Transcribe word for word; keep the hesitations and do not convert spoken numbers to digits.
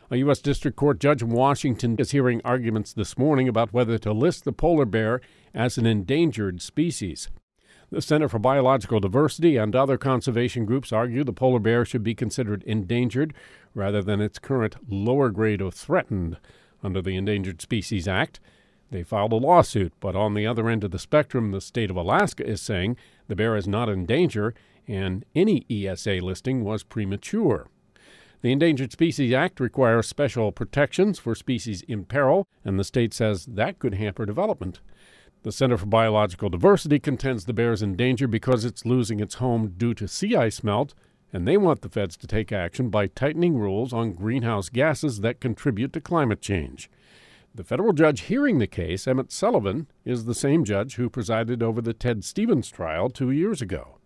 A U S District Court judge in Washington is hearing arguments this morning about whether to list the polar bear as an endangered species. The Center for Biological Diversity and other conservation groups argue the polar bear should be considered endangered rather than its current lower grade of threatened under the Endangered Species Act. They filed a lawsuit, but on the other end of the spectrum, the state of Alaska is saying the bear is not in danger and any E S A listing was premature. The Endangered Species Act requires special protections for species in peril, and the state says that could hamper development. The Center for Biological Diversity contends the bear is in danger because it's losing its home due to sea ice melt, and they want the feds to take action by tightening rules on greenhouse gases that contribute to climate change. The federal judge hearing the case, Emmett Sullivan, is the same judge who presided over the Ted Stevens trial two years ago.